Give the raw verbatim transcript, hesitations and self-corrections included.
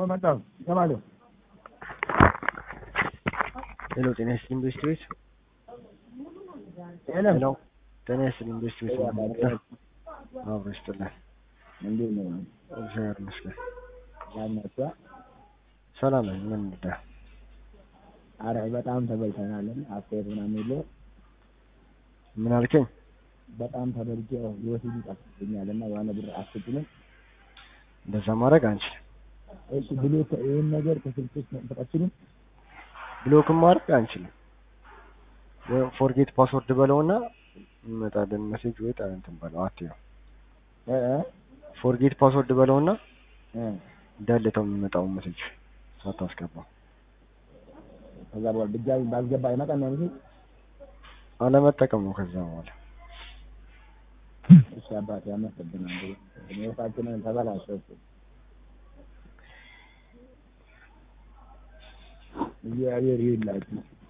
መጣው ተባለው ሄሎ ጤና ይስጥልኝ ኢንዱስትሪስ ሄሎ ሄሎ ጤና ይስጥልኝ ኢንዱስትሪስ አብሮ ይስጥልኝ እንዴት ነው እግዚአብሔር ይመስገን ያነሳ ሰላም ነኝ ምን እንደ አረ በጣም ተበልተናል አፍቴር ምናምን ይለ ምን አልከኝ በጣም ተበልቼ ይወስድ ይጣፍኛልና ያነ ብር አስጥልኝ እንደዛ ማድረግ አንችልም እሺ ብሎክ ይሄን ነገር ከስልክሽ መጥፋትሽን ብሎክ ማድረግ አንችልም ወይ ፎርጌት ፓስወርድ በለውና መጣደን ሜሴጅ ወይ ታንተን በለው አትየው እ ፎርጌት ፓስወርድ በለውና እ ዳለተው የሚመጣው ሜሴጅ ሳታስገባ ከዛ በኋላ ድጋሚ ባስገባ አይመጣም ነው ሜሴጅ አለመጠቀም ነው ከዛ በኋላ እሺ አባቴ አመሰግናለሁ ነው ታችንን ተበላሽው እግዚአብሔር ይላችሁ